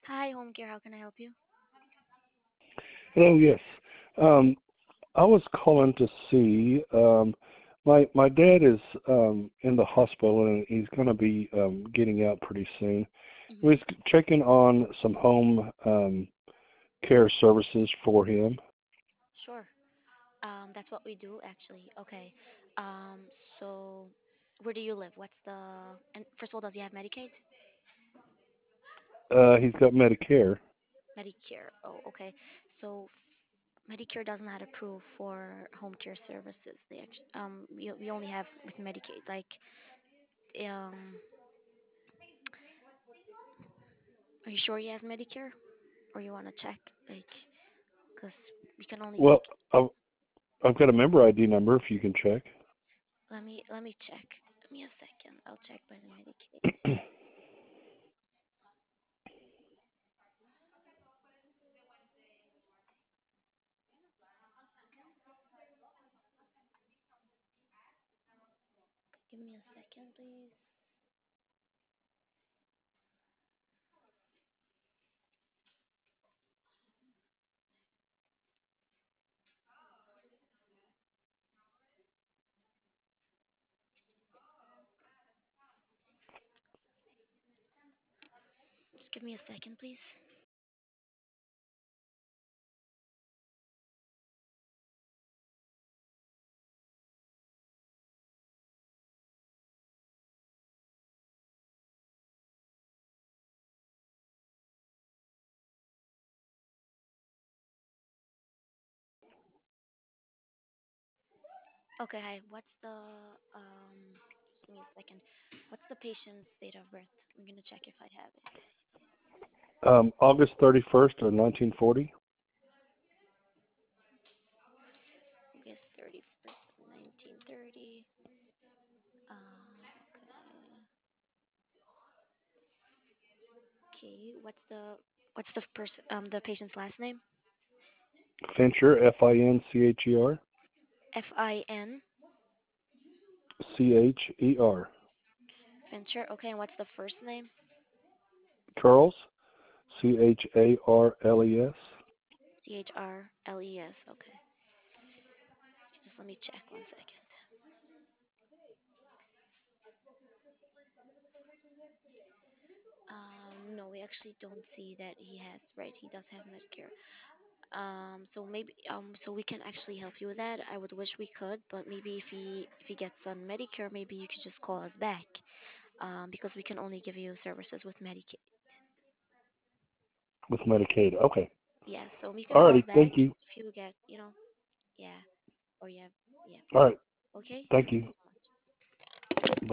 Hi, home care. How can I help you? Hello, yes. Um, I was calling to see. My dad is in the hospital and he's going to be getting out pretty soon. Hmm. We're checking on some home care services for him. Sure. That's what we do actually. Okay. So where do you live? What's the and first of all, does he have Medicaid? He's got Medicare. Medicare. Oh, okay. So Medicare doesn't have approved for home care services. They actually we only have with Medicaid. Like um, are you sure he has Medicare, or you want to check? Like, cause we can only Well, take. I've got a member ID number if you can check. Let me check. Give me a second. I'll check by the Medicaid. Give me a second, please. Just give me a second, please. Okay, hi. Just give me a second. What's the patient's date of birth? I'm gonna check if I have it. August 31st of 1940. August 31st, 1930. Okay. What's the patient's last name? Fincher, Fincher. Fin. Cher. Fincher. Okay, and what's the first name? Charles, Charles. Chrles. Okay. Just let me check 1 second. No, we actually don't see that he has, right? He does have Medicare. So we can actually help you with that. I would wish we could, but maybe if he gets on Medicare, maybe you could just call us back. Because we can only give you services with Medicaid. With Medicaid. Okay. Yeah, so you can call us Alrighty. back Thank you. if you get, yeah, or yeah, yeah. All right. Okay, Thank thank you you. so much. Bye.